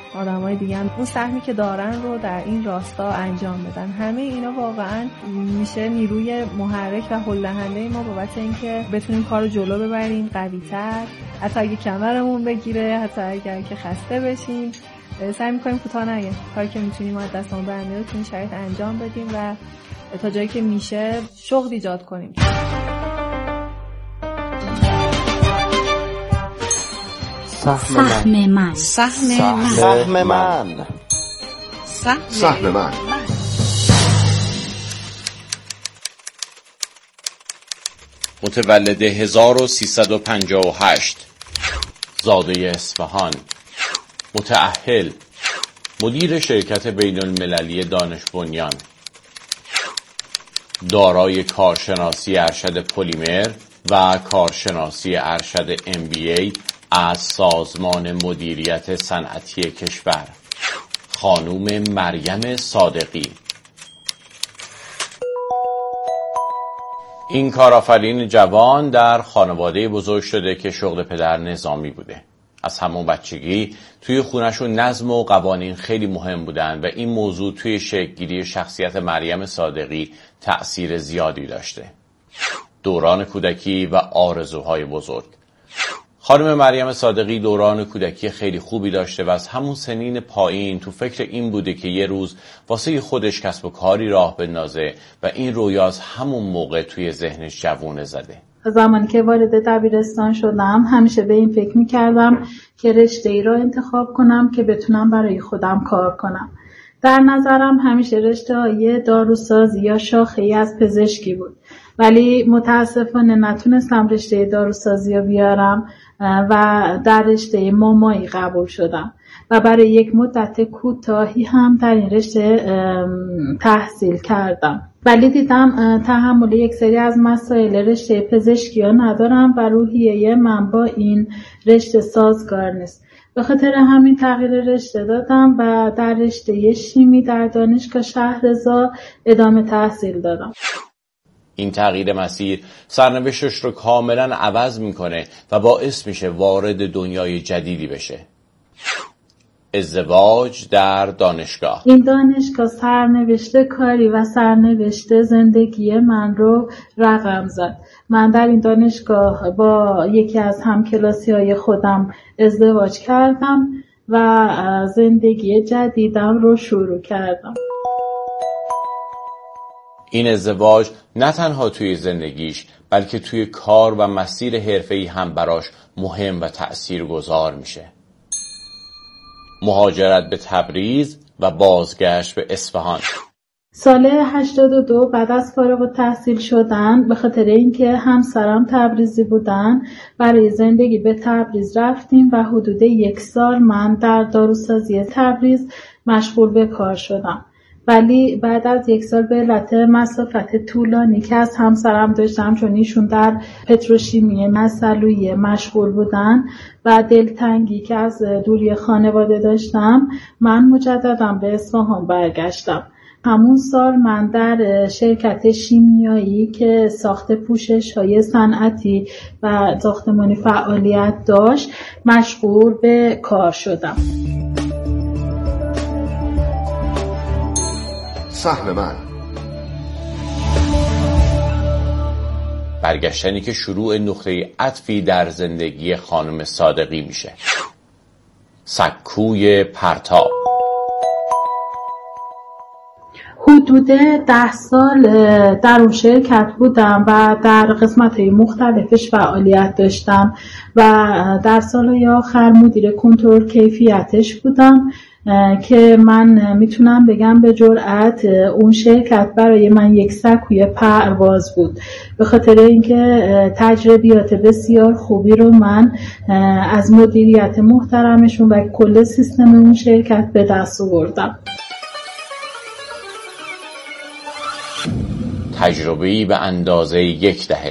آدمای دیگه هم اون سهمی که دارن رو در این راستا انجام بدن. همه اینا واقعا میشه نیروی محرک و هل دهنده ما بابت اینکه بتونیم کارو جلو ببریم قوی‌تر، حتی اگه کمرمون بگیره، حتی اگر که خسته بشیم. سعی می‌کنیم کوتاه نیاییم، کاری که میتونیم از دستمون برمیاد رو تو این شرایط انجام بدیم و تا جایی که میشه شغل ایجاد کنیم. سهم من متولد 1358، زاده اصفهان، متأهل، مدیر شرکت بین المللی دانش بنیان، دارای کارشناسی ارشد پلیمر و کارشناسی ارشد MBA از سازمان مدیریت صنعتی کشور، خانوم مریم صادقی. این کارآفرین جوان در خانواده بزرگ شده که شغل پدر نظامی بوده. از همون بچگی توی خونه‌شون نظم و قوانین خیلی مهم بودن و این موضوع توی شکل‌گیری شخصیت مریم صادقی تأثیر زیادی داشته. دوران کودکی و آرزوهای بزرگ. خانم مریم صادقی دوران کودکی خیلی خوبی داشته و از همون سنین پایین تو فکر این بوده که یه روز واسه خودش کسب و کاری راه بندازه و این رویا از همون موقع توی ذهنش جوونه زده. زمانی که وارد دبیرستان شدم همیشه به این فکر می‌کردم که رشته‌ای را انتخاب کنم که بتونم برای خودم کار کنم. در نظرم همیشه رشته‌های داروسازی یا شاخه‌ای از پزشکی بود، ولی متاسفانه نتونستم رشته داروسازی رو بیارم و در رشته مامایی قبول شدم و برای یک مدت کوتاهی هم در این رشته تحصیل کردم، ولی دیدم تحمل یک سری از مسائل رشته پزشکی ها ندارم و روحیه من با این رشته سازگار نیست. به خاطر همین تغییر رشته دادم و در رشته شیمی در دانشگاه شهرضا ادامه تحصیل دادم. این تغییر مسیر سرنوشتش رو کاملا عوض میکنه و باعث میشه وارد دنیای جدیدی بشه. ازدواج در دانشگاه. این دانشگاه سرنوشت کاری و سرنوشت زندگی من رو رقم زد. من در این دانشگاه با یکی از همکلاسی‌های خودم ازدواج کردم و زندگی جدیدم رو شروع کردم. این ازدواج نه تنها توی زندگیش بلکه توی کار و مسیر حرفه‌ای هم براش مهم و تأثیرگذار میشه. مهاجرت به تبریز و بازگشت به اصفهان. سال 82 بعد از فارغ التحصیل شدن، به خاطر اینکه همسرم تبریزی بودن، برای زندگی به تبریز رفتیم و حدود 1 سال من در داروسازی تبریز مشغول به کار شدم. ولی بعد از 1 سال به علت مسافت طولانی که از همسرم داشتم، چون ایشون در پتروشیمی مسلویه مشغول بودن و دلتنگی که از دوری خانواده داشتم، من مجددا به اصفهان برگشتم. همون سال من در شرکت شیمیایی که ساخت پوشش‌های صنعتی و ساختمانی فعالیت داشت مشغول به کار شدم. سهم من. برگشتنی که شروع نقطه عطفی در زندگی خانم صادقی میشه. سکوی پرتاب. حدود 10 سال در اون شرکت بودم و در قسمت‌های مختلفش فعالیت داشتم و در سالهای آخر مدیر کنترل کیفیتش بودم که من میتونم بگم به جرئت اون شرکت برای من یک سکوی پرواز بود، به خاطر اینکه تجربیات بسیار خوبی رو من از مدیریت محترمشون و کل سیستم اون شرکت به دست آوردم. تجربه‌ای به اندازه 1 دهه.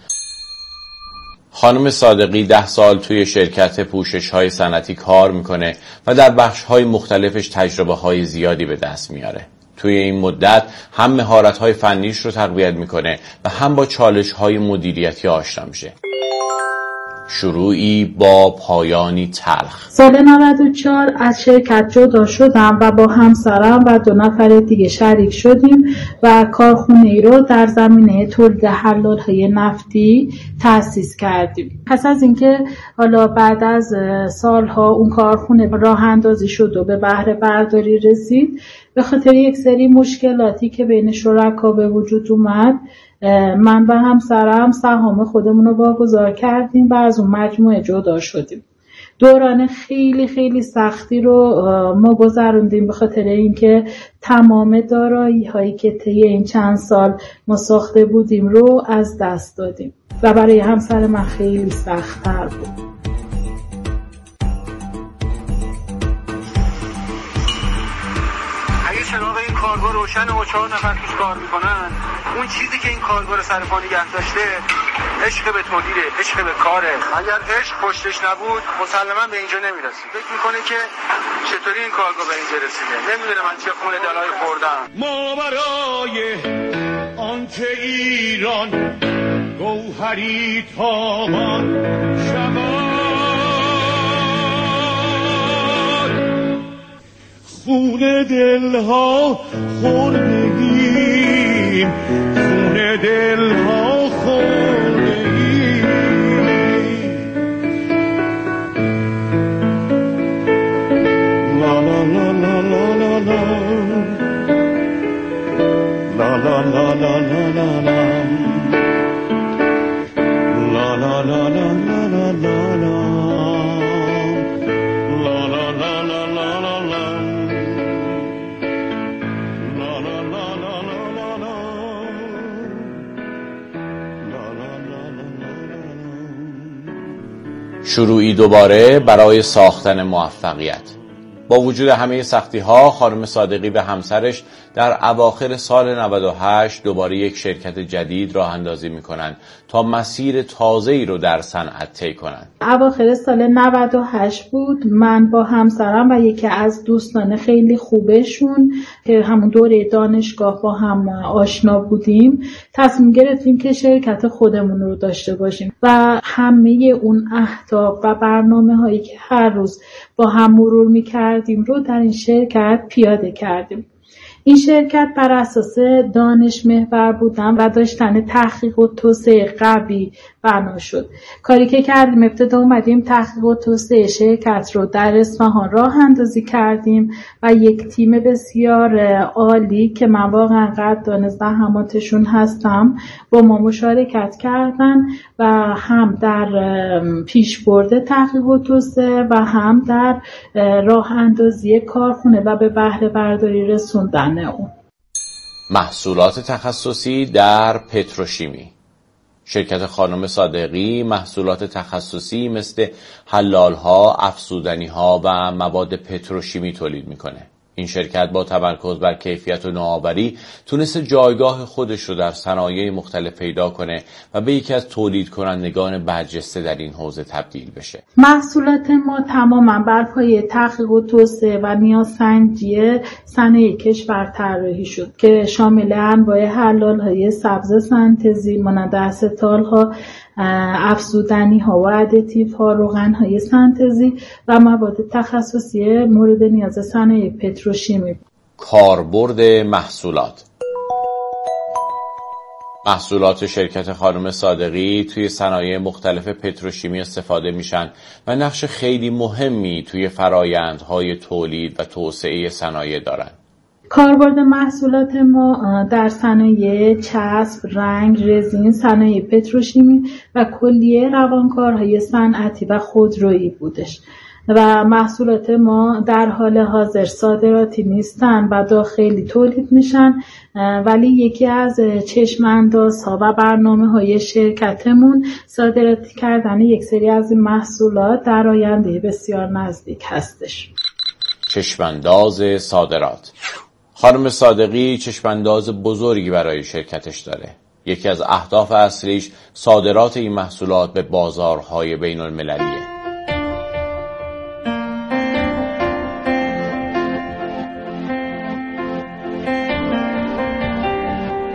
خانم صادقی 10 سال توی شرکت پوشش‌های صنعتی کار میکنه و در بخش‌های مختلفش تجربه‌های زیادی به دست میاره. توی این مدت هم مهارت‌های فنیش رو تقویت میکنه و هم با چالش‌های مدیریتی آشنا میشه. شروعی با پایانی تلخ. سال 94 از شرکت جدا شدم و با همسرم و 2 نفر دیگه شریک شدیم و کارخونه ای رو در زمینه تولید حلال‌های نفتی تأسیس کردیم. پس از اینکه حالا بعد از سالها اون کارخونه راه اندازی شد و به بهره برداری رسید، به خاطر یک سری مشکلاتی که بین شرکا به وجود اومد، من و همسرم سهام خودمون رو واگذار کردیم و از اون مجموعه جدا شدیم. دوران خیلی خیلی سختی رو ما گذروندیم به خاطر اینکه تمام دارایی هایی که طی این چند سال ما ساخته بودیم رو از دست دادیم و برای همسر من خیلی سخت‌تر بود. چراغ این کارگاه روشن و 4 نفر توش کار میکنن، اون چیزی که این کارگاه رو سر پا نگه داشته عشق به تولیده، عشق به کاره. اگر عشق پشتش نبود مسلما به اینجا نمیرسید. فکر میکنه که چطوری این کارگاه به اینجا رسیده. نمیدونه من چه خون دلای خوردم. ما برای آنکه ایران گوهری تابان خون دلها خوردگیم، خون دلها خوردگیم. لا لا لا لا لا لا لا لا لا لا لا لا لا لا لا لا لا لا. شروعی دوباره برای ساختن موفقیت. با وجود همه سختی‌ها، خانم صادقی و همسرش در اواخر سال 98 دوباره یک شرکت جدید راه اندازی می‌کنند تا مسیر تازه‌ای رو در صنعت طی کنند. اواخر سال 98 بود. من با همسرم و یکی از دوستان خیلی خوبشون که همون دوره دانشگاه با هم آشنا بودیم، تصمیم گرفتیم که شرکت خودمون رو داشته باشیم و همه اون اهداف و برنامه‌هایی که هر روز با هم مرور می‌کردیم رو در این شرکت پیاده کردیم. این شرکت بر اساس دانش محور بودن و داشتن تحقیق و توسعه قوی بنا شد. کاری که کردیم، ابتدا اومدیم تحقیق و توسعه شرکت رو در اصفهان راه اندازی کردیم و یک تیم بسیار عالی که من واقعا قدردان زحماتشون هستم با ما مشارکت کردن و هم در پیشبرد تحقیق و توسعه و هم در راه اندازی کارخونه و به بهره برداری رسوندن اون. محصولات تخصصی در پتروشیمی. شرکت خانم صادقی محصولات تخصصی مثل حلال‌ها، افزودنی‌ها و مواد پتروشیمی تولید میکنه. این شرکت با تمرکز بر کیفیت و نوآوری تونسته جایگاه خودش رو در صنایع مختلف پیدا کنه و به یکی از تولید کنندگان برجسته در این حوزه تبدیل بشه. محصولات ما تماما بر پایه تحقیق و توسعه و نیازسنجی صنایع کشور طراحی شد که شامل انواع حلال‌های سبز سنتزی مانند استال‌ها، افزودنی‌ها و ادیتیوها، روغن‌های سنتزی و مواد تخصصی مورد نیاز صنایع پتروشیمی. کاربرد محصولات. محصولات شرکت خانم صادقی توی صنایع مختلف پتروشیمی استفاده میشن و نقش خیلی مهمی توی فرایندهای تولید و توسعه صنایع دارن. کاربرد محصولات ما در صنایع چسب، رنگ، رزین، صنایع پتروشیمی و کلیه روانکارهای صنعتی و خودرویی بودش و محصولات ما در حال حاضر صادراتی نیستن و داخلی تولید میشن، ولی یکی از چشم‌اندازها و برنامه‌های شرکتمون صادراتی کردن یک سری از این محصولات در آینده بسیار نزدیک هستش. چشم‌انداز صادرات. خانم صادقی چشم‌انداز بزرگی برای شرکتش داره. یکی از اهداف اصلیش صادرات این محصولات به بازارهای بین‌المللیه.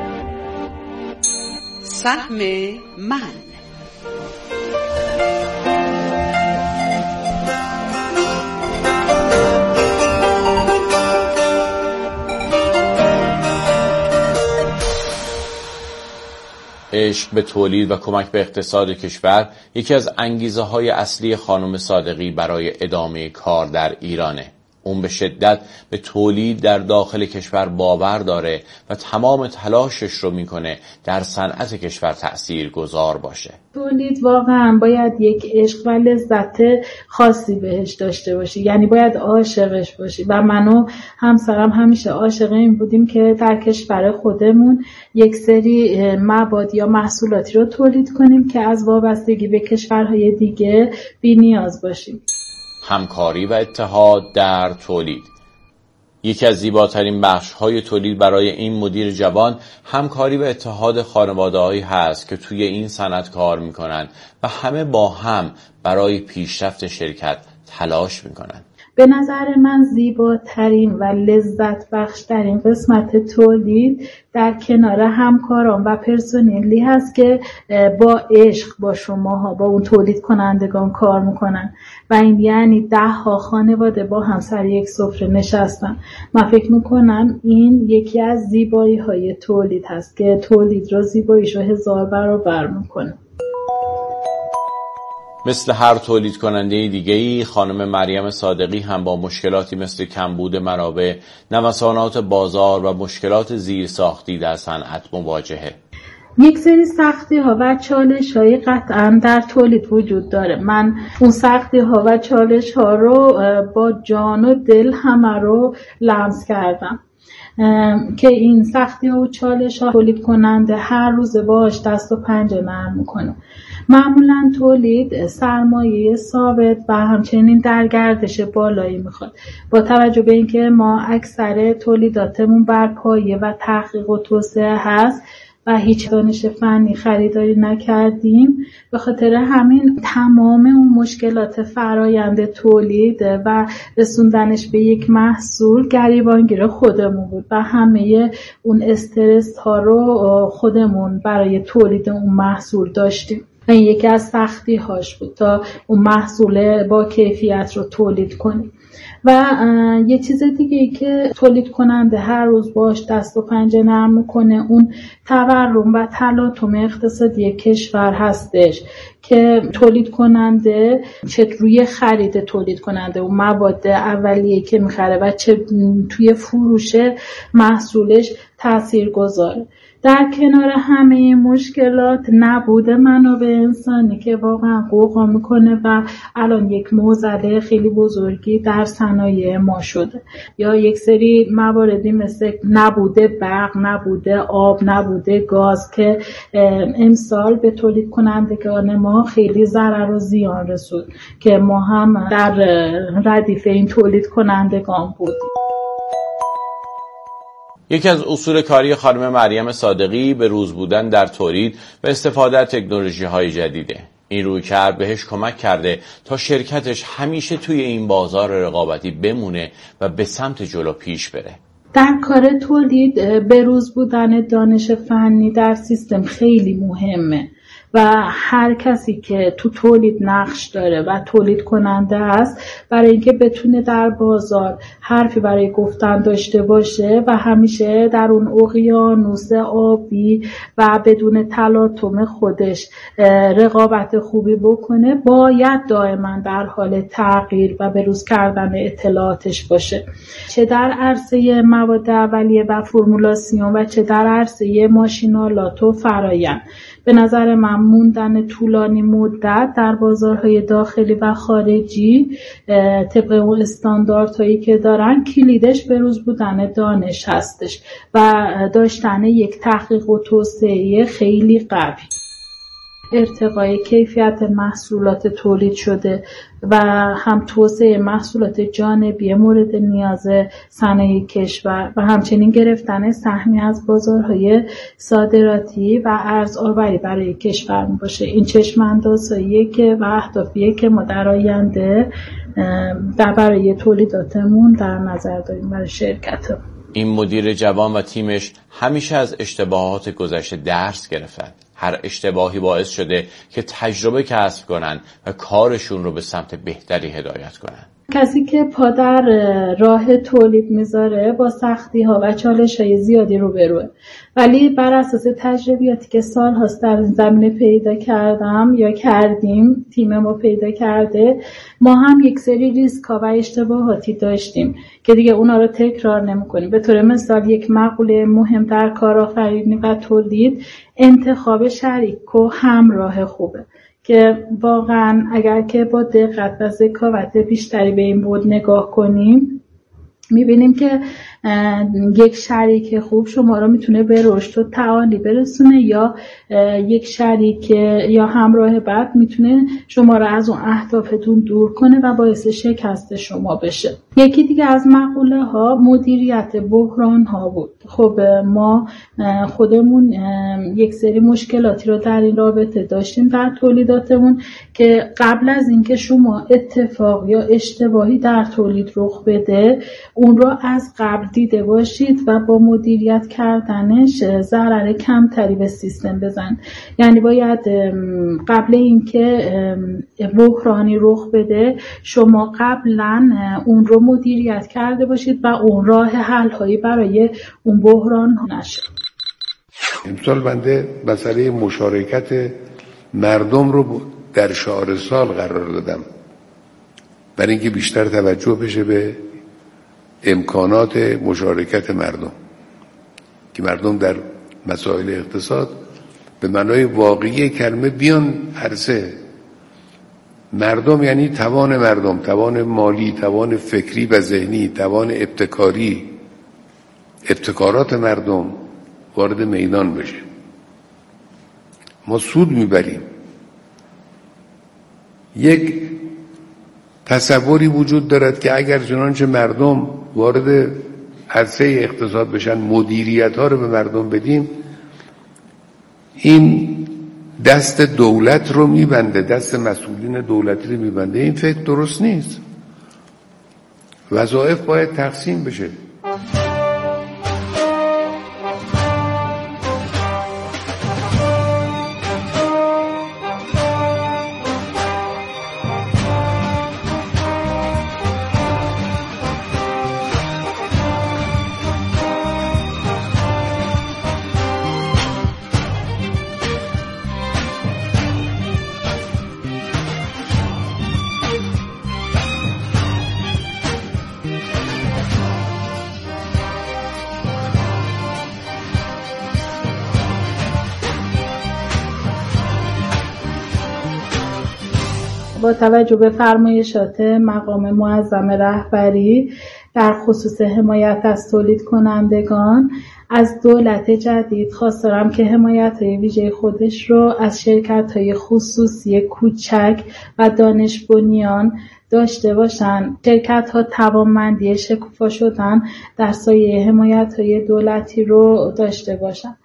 سهم من. عشق به تولید و کمک به اقتصاد کشور یکی از انگیزه‌های اصلی خانم صادقی برای ادامه کار در ایرانه. اون به شدت به تولید در داخل کشور باور داره و تمام تلاشش رو میکنه در صنعت کشور تأثیرگذار باشه. تولید واقعا باید یک عشق و لذت خاصی بهش داشته باشی، یعنی باید عاشقش باشی و من و همسرم همیشه عاشق این بودیم که در کشور خودمون یک سری مواد یا محصولاتی رو تولید کنیم که از وابستگی به کشورهای دیگه بی‌نیاز باشیم. همکاری و اتحاد در تولید. یکی از زیباترین بخش‌های تولید برای این مدیر جوان همکاری و اتحاد خانواده‌هایی هست که توی این صنعت کار می‌کنن و همه با هم برای پیشرفت شرکت تلاش می‌کنن. به نظر من زیباترین و لذت بخشترین قسمت تولید در کنار همکاران و پرسنلی هست که با عشق با شماها، با اون تولید کنندگان کار میکنن و این یعنی 10 خانواده با هم سر یک سفره نشستن. من فکر میکنم این یکی از زیبایی های تولید هست که تولید رو زیباییشو 1000 برابر میکنه. مثل هر تولید کننده دیگه‌ای خانم مریم صادقی هم با مشکلاتی مثل کمبود منابع، نوسانات بازار و مشکلات زیرساختی در صنعت مواجهه. یک سری سختی ها و چالش های قطعا در تولید وجود داره. من اون سختی ها و چالش ها رو با جان و دل همه رو لمس کردم که این سختی ها و چالش ها تولید کننده هر روز باش دست و پنجه نرم میکنه. معمولا تولید سرمایه ثابت و همچنین در گردش بالایی میخواد. با توجه به اینکه ما اکثر تولیداتمون بر پایه و تحقیق و توسعه هست و هیچ دانش فنی خریداری نکردیم، به خاطر همین تمام اون مشکلات فرایند تولید و رسوندنش به یک محصول گریبانگیر خودمون بود و همه اون استرس ها رو خودمون برای تولید اون محصول داشتیم. این یکی از سختی هاش بود تا اون محصول با کیفیت رو تولید کنیم. و یه چیز دیگه ای که تولید کننده هر روز باش دست و پنجه نرم میکنه اون تورم و تلاطم اقتصادی کشور هستش که تولید کننده چه روی خرید تولید کننده و مواد اولیه که میخره و چه توی فروش محصولش تأثیر گذاره. در کنار همه این مشکلات نبود منابع انسانی که واقعا قوقا میکنه و الان یک معضله خیلی بزرگی در صنایع ما شده، یا یک سری مواردی مثل نبوده برق، نبوده آب، نبوده گاز که امسال به تولید کنندگان ما خیلی ضرر و زیان رسود که ما هم در ردیف این تولید کنندگان بودیم. یکی از اصول کاری خانم مریم صادقی به روز بودن در تولید و استفاده از تکنولوژی‌های جدیده. این رویکرد بهش کمک کرده تا شرکتش همیشه توی این بازار رقابتی بمونه و به سمت جلو پیش بره. در کار تولید به روز بودن دانش فنی در سیستم خیلی مهمه و هر کسی که تو تولید نقش داره و تولید کننده است برای اینکه بتونه در بازار حرفی برای گفتن داشته باشه و همیشه در اون اقیانوس آبی و بدون تلاطم خودش رقابت خوبی بکنه، باید دائما در حال تغییر و بروز کردن اطلاعاتش باشه، چه در عرصه مواد اولیه و فرمولاسیون و چه در عرصه ماشینالات و فرآیند. به نظر من موندن طولانی مدت در بازارهای داخلی و خارجی طبق اون استانداردهایی که دارن کلیدش به روز بودن دانش هستش و داشتن یک تحقیق و توسعه خیلی قوی. ارتقای کیفیت محصولات تولید شده و هم توسعه محصولات جانبی مورد نیاز صنایع کشور و همچنین گرفتن سهمی از بازارهای صادراتی و ارزآوری برای کشور باشه. این چشم‌اندازهاییه که و اهدافیه که ما در آینده برای تولیداتمون در نظر داریم برای شرکتمون. این مدیر جوان و تیمش همیشه از اشتباهات گذشته درس گرفتن. هر اشتباهی باعث شده که تجربه کسب کنن و کارشون رو به سمت بهتری هدایت کنن. کسی که پا در راه تولید میذاره با سختی ها و چالش های زیادی روبروه، ولی بر اساس تجربیاتی که سال هاست در این زمینه پیدا کردم یا کردیم، تیم ما پیدا کرده، ما هم یک سری ریسک ها و اشتباهاتی داشتیم که دیگه اونا رو تکرار نمی کنیم. به طور مثال یک مقوله مهم در کارآفرینی و تولید انتخاب شریک و همراه خوبه که واقعا اگر که با دقت و ذکاوت بیشتری به این بود نگاه کنیم میبینیم که یک شریک خوب شما رو میتونه به رشد و تعالی برسونه، یا یک شریک یا همراه بد میتونه شما رو از اون اهدافتون دور کنه و باعث شکست شما بشه. یکی دیگه از مقوله ها مدیریت بحران ها بود. خب ما خودمون یک سری مشکلاتی رو در این رابطه داشتیم در تولیداتمون که قبل از اینکه شما اتفاق یا اشتباهی در تولید رخ بده اون رو از قبل دیده باشید و با مدیریت کردنش ضرر کمتری به سیستم بزن. یعنی باید قبل اینکه بحرانی رخ بده شما قبلا اون رو مدیریت کرده باشید و اون راه حل هایی برای اون بحران نشه. امسال بنده مسئله مشارکت مردم رو در شعار سال قرار دادم برای اینکه بیشتر توجه بشه به امکانات مشارکت مردم، که مردم در مسائل اقتصاد به معنای واقعی کلمه بیان عرصه. مردم یعنی توان مردم، توان مالی، توان فکری و ذهنی، توان ابتکاری، ابتکارات مردم وارد میدان بشه. ما سود میبریم. یک تصوری وجود دارد که اگر چنانچه مردم وارد عرصه اقتصاد بشن مدیریت ها رو به مردم بدیم، این دست دولت رو میبنده، دست مسئولین دولتی رو میبنده. این فکر درست نیست. وظایف باید تقسیم بشه. با توجه به فرمایشات مقام معظم رهبری در خصوص حمایت از تولید کنندگان، از دولت جدید خواست دارم که حمایت‌های ویژه خودش رو از شرکت‌های خصوصی کوچک و دانش بنیان داشته باشن. شرکت‌ها توانمندی شکوفا شدن در سایه حمایت‌های دولتی رو داشته باشن.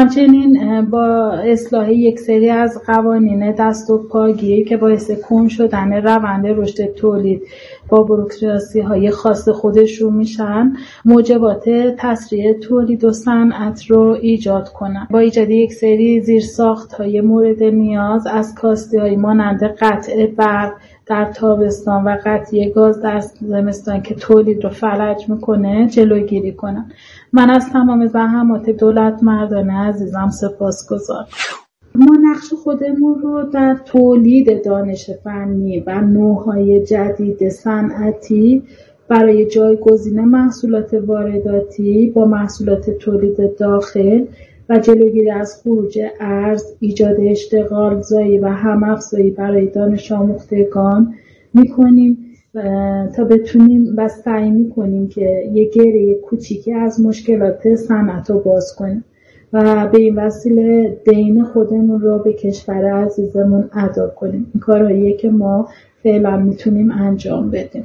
همچنین با اصلاح یک سری از قوانین دست و پاگیر که باعث کند شدن روند رشد تولید با بوروکراسی خاص خودشون میشن، موجبات تسریع تولید و صنعت رو ایجاد کنن. با ایجاد یک سری زیرساخت‌های مورد نیاز از کاستی‌های مانند قطع برق در تابستان و قطعی گاز در زمستان که تولید رو فلج میکنه جلوگیری کنن. من از تمام زحمات دولت مردان عزیزم سپاسگزارم. ما نقش خودمون رو در تولید دانش فنی و نوع‌های جدید صنعتی برای جایگزین محصولات وارداتی با محصولات تولید داخل و جلوگیری از خروج ارز، ایجاد اشتغال زایی و هم‌افزایی برای دانش آموختگان می‌کنیم تا بتونیم و سعی می‌کنیم که یک گره کوچیکی از مشکلات صنعت رو باز کنیم و به این وسیله دین خودمون رو به کشور عزیزمون ادا کنیم. این کارهاییه که ما فعلا میتونیم انجام بدیم.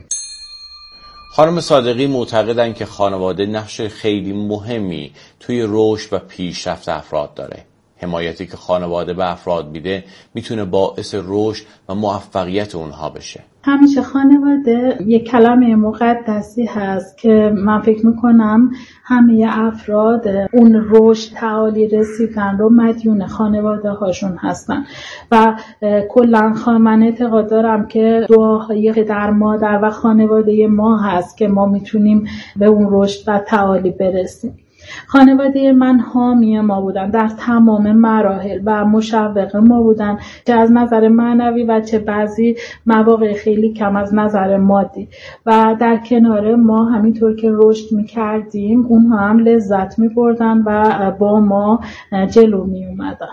خانم صادقی معتقدن که خانواده نقش خیلی مهمی توی رشد و پیشرفت افراد داره. حمایتی که خانواده به افراد میده میتونه باعث رشد و موفقیت اونها بشه. همیشه خانواده یک کلمه مقدسی هست که من فکر میکنم همه افراد اون رشد تعالی رسیدن رو مدیون خانواده هاشون هستن و کلا من اعتقاد دارم که دعاهای پدر مادر و خانواده ما هست که ما میتونیم به اون رشد و تعالی برسیم. خانواده من حامی ما بودن در تمام مراحل و مشوق ما بودن، چه از نظر معنوی و چه بعضی مواقع خیلی کم از نظر مادی، و در کنار ما همینطور که رشد میکردیم اونها هم لذت میبردن و با ما جلو میومدن.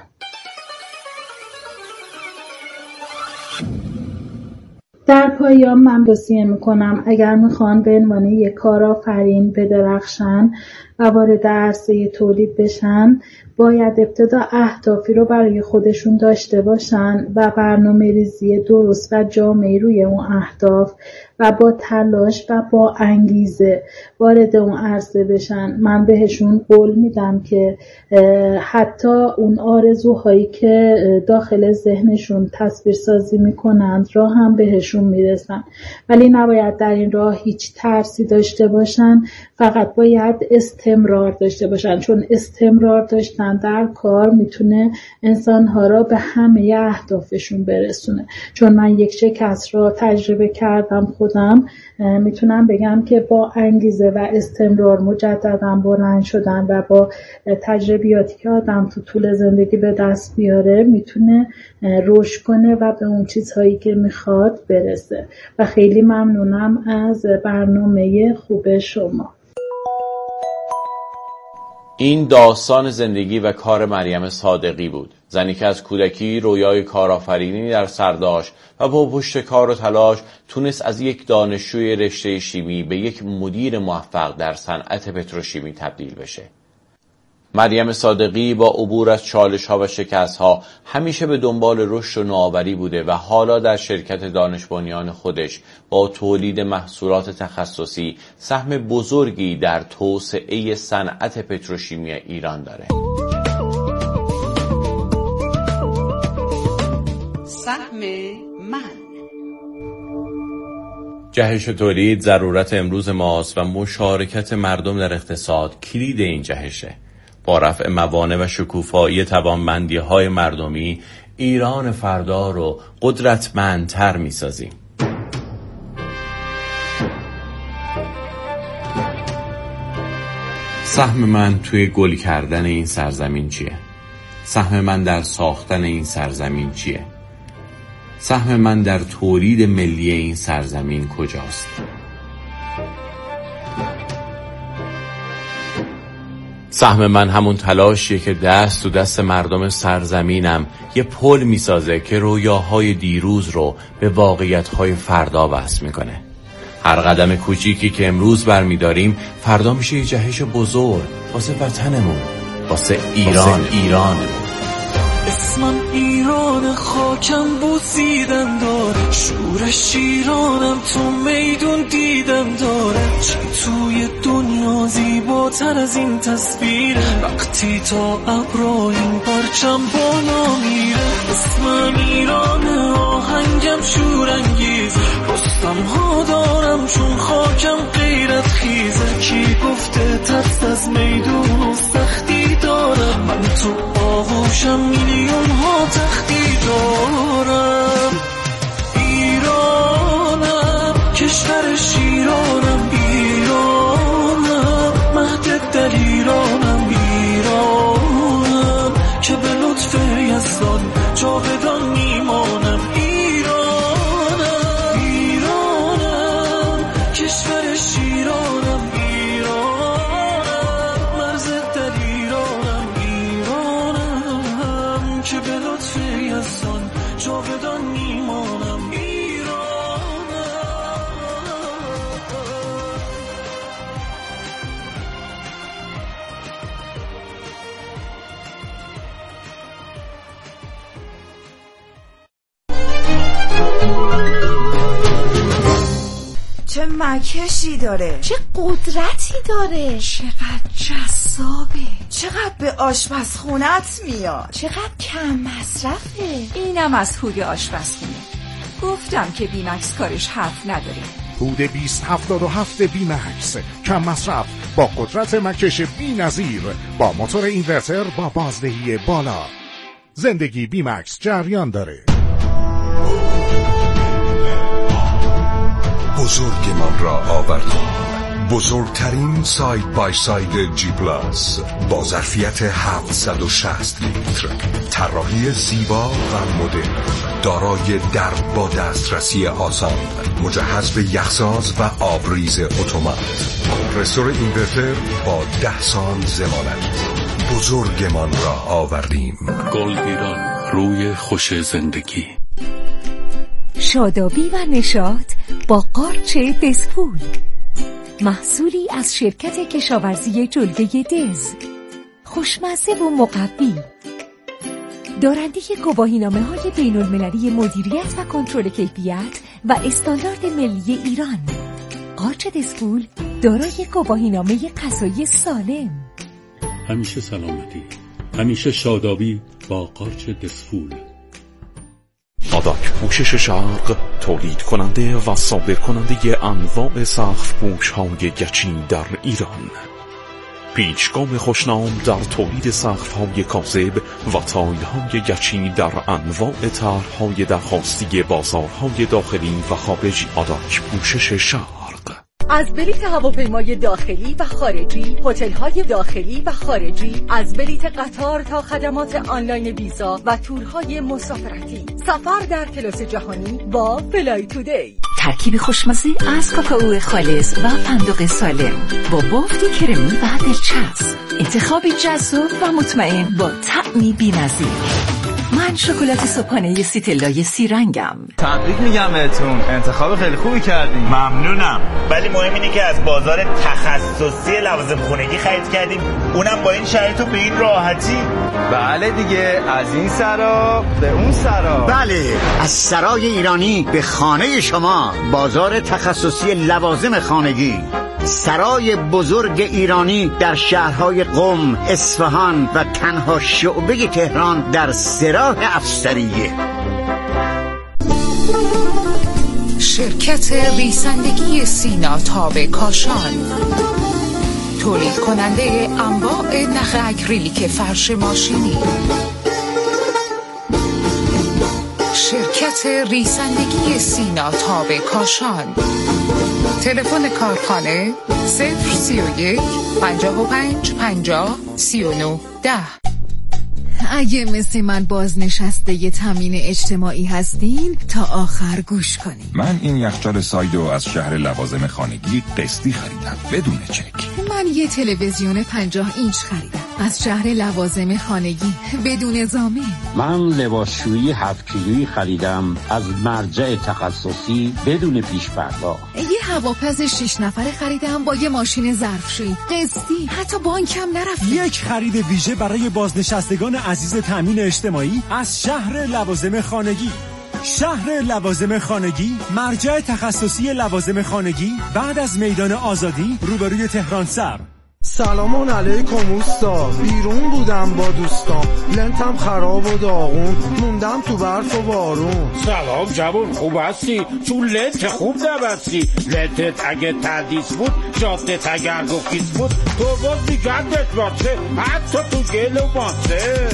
در پایان من توصیه میکنم اگر میخوان به عنوان یک کارآفرین بدرخشن و وارد عرصه تولید بشن، باید ابتدا اهدافی رو برای خودشون داشته باشن و برنامه‌ریزی درست و جامعی روی اون اهداف و با تلاش و با انگیزه وارد اون عرصه بشن. من بهشون قول میدم که حتی اون آرزوهایی که داخل ذهنشون تصویر سازی میکنند راه هم بهشون میرسن، ولی نباید در این راه هیچ ترسی داشته باشن، فقط باید استمرار داشته باشن، چون استمرار داشتن در کار میتونه انسانها را به همه اهدافشون برسونه. چون من یک شکست را تجربه کردم خودم، میتونم بگم که با انگیزه و استمرار مجددا بلند شدن و با تجربیاتی که آدم تو طول زندگی به دست بیاره میتونه رشد کنه و به اون چیزهایی که میخواد برسه. و خیلی ممنونم از برنامه خوب شما. این داستان زندگی و کار مریم صادقی بود، زنی که از کودکی رویای کارآفرینی در سر داشت و با پشت کار و تلاش تونست از یک دانشجوی رشته شیمی به یک مدیر موفق در صنعت پتروشیمی تبدیل بشه. مریم صادقی با عبور از چالش‌ها و شکست‌ها همیشه به دنبال رشد و نوآوری بوده و حالا در شرکت دانش بنیان خودش با تولید محصولات تخصصی سهم بزرگی در توسعه صنعت پتروشیمی ایران داره. سهم من. جهش تولید ضرورت امروز ماست و مشارکت مردم در اقتصاد کلید این جهشه. با رفع موانع و شکوفایی توانمندی‌های مردمی، ایران فردا رو قدرتمندتر می‌سازیم. سهم من توی گل کردن این سرزمین چیه؟ سهم من در ساختن این سرزمین چیه؟ سهم من در تولید ملی این سرزمین کجاست؟ سهم من همون تلاشیه که دست تو دست مردم سرزمینم یه پل میسازه که رویاهای دیروز رو به واقعیت‌های فردا وصل میکنه. هر قدم کوچیکی که امروز برمیداریم فردا میشه یه جهش بزرگ واسه وطنمون، واسه ایرانمون. اسمم ایران، خاکم بوسیدن داره، شورش ایرانم، تو میدون دیدم داره. چی توی دنیا زیباتر از این تصویر، وقتی تا ابرا این پرچم بالا میره. اسمم ایرانه، آهنگم شورانگیز، رستم ها دارم چون خاکم غیرت خیزه. کی گفته ترس از میدون و سختی دارم، من تو آغوشم میلیون ها تختی دارم. ایرانم، کشور شیرانم، ایرانم، مهد دل ایرانم، ایرانم که به لطف یزدان جاودان میمانم. ایرانم، ایرانم، کشور شیرانم، ایرانم، مرز دل ایرانم، ایرانم که به لطف یزدان جاودان میمانم. چه مکشی داره، چه قدرتی داره، چقدر جذابه، چقدر به آشپزخونت میاد، چقدر کم مصرفه. اینم از هوی آشپزخونه. گفتم که بیمکس کارش حرف نداره. حود 2077 بیمکس، کم مصرف با قدرت مکش بی‌نظیر، با موتور اینورتر با بازدهی بالا. زندگی بیمکس جریان داره. بزرگمان را آوردیم. بزرگترین ساید بای ساید جی پلاس با ظرفیت 760 لیتر، طراحی زیبا و مدرن، دارای درب با دسترسی آسان، مجهز به یخساز و آبریز اتومات، کمپرسور اینورتر با 10 سال ضمانت. بزرگمان را آوردیم. گلد ایران، روی خوش زندگی. شادابی و نشاط با قارچ دسپول، محصولی از شرکت کشاورزی جلگه دز، خوشمزه و مقوی، دارنده گواهینامه‌های بین‌المللی مدیریت و کنترل کیفیت و استاندارد ملی ایران. قارچ دسپول دارای گواهینامه غذایی سالم. همیشه سلامتی، همیشه شادابی با قارچ دسپول. آداک پوشش شرق، تولید کننده و صادر کننده انواع سقف پوش‌های گچین در ایران. پیشگام خوشنام در تولید سقف‌های کاذب و تایل‌های گچین در انواع طرح‌های درخواستی بازارهای داخلی و خارجی. آداک پوشش شرق. از بلیط هواپیمای داخلی و خارجی، هتل‌های داخلی و خارجی، از بلیط قطار تا خدمات آنلاین ویزا و تورهای مسافرتی. سفر در کلاس جهانی با فلای تودی. ترکیب خوشمزه از کاکائو خالص و فندق سالم با بافتی کرمی و دلچسب. انتخابی جذاب و مطمئن با طعمی بی‌نظیر. من شکلات صبحانه سیتلای 3 رنگم. تبریک میگم بهتون، انتخاب خیلی خوبی کردیم. ممنونم. ولی مهم اینه که از بازار تخصصی لوازم خونگی خرید کردیم، اونم با این شرایط و به این راحتی. بله دیگه، از این سرا به اون سرا. بله، از سرای ایرانی به خانه شما. بازار تخصصی لوازم خانگی، سرای بزرگ ایرانی در شهرهای قم، اصفهان و تنها شعبه تهران در سراح افسریه. شرکت ریسندگی سینا تاب کاشان، تولید کننده انواع نخ اکریلیک فرش ماشینی. شرکت ریسندگی سینا تاب کاشان. تلفن کارخانه 031 55 50 39 10. اگه مثل من بازنشسته ی تامین اجتماعی هستین تا آخر گوش کنین. من این یخچال سایدو از شهر لوازم خانگی قسطی خریدم بدون چک. من یه تلویزیون 50 اینچ خریدم از شهر لوازم خانگی بدون ضامن. من لباسشویی 7 کیلویی خریدم از مرجع تخصصی بدون پیش پرداخت. یه هواپز 6 نفره خریدم با یه ماشین ظرفشویی قسطی، حتی بانکم نرفتم. یک خرید ویژه برای بازنشستگان عزیز تامین اجتماعی از شهر لوازم خانگی. شهر لوازم خانگی، مرجع تخصصی لوازم خانگی بعد از میدان آزادی روبروی تهران سر. سلام علیکم اوستا، بیرون بودم با دوستام، لنتم خراب و داغون، موندم تو برف و بارون. سلام جوان، خوب هستی؟ تو لنت خوب نبستی. لنتت اگه تردیس بود، جادت اگر گفیز بود، تو باز دیگردت باشه، حتی تو گل و ماسه.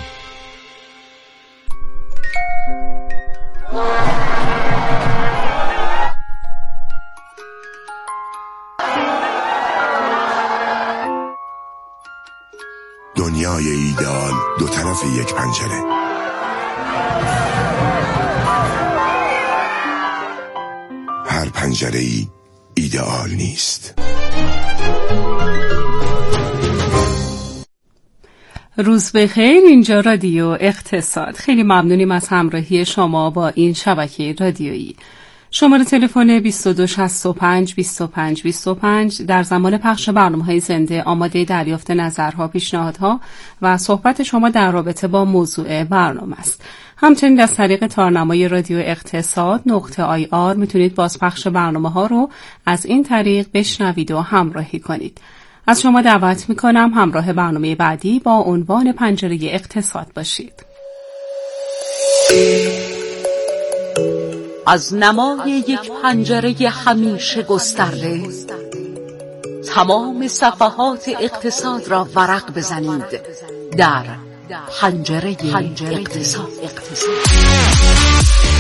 دنیای ایدئال دو طرف یک پنجره. هر پنجره‌ای ایدئال نیست. روز بخیر، اینجا رادیو اقتصاد. خیلی ممنونیم از همراهی شما با این شبکه رادیویی. شماره تلفن 2265 25 25 در زمان پخش برنامه‌های زنده آماده دریافت نظرها، پیشنهادها و صحبت شما در رابطه با موضوع برنامه است. همچنین از طریق تارنمای رادیو اقتصاد .ir میتونید بازپخش برنامه‌ها رو از این طریق بشنوید و همراهی کنید. از شما دعوت میکنم همراه برنامه بعدی با عنوان پنجره اقتصاد باشید. از نمای یک پنجره همیشه گسترده تمام صفحات اقتصاد را ورق بزنید در پنجره اقتصاد.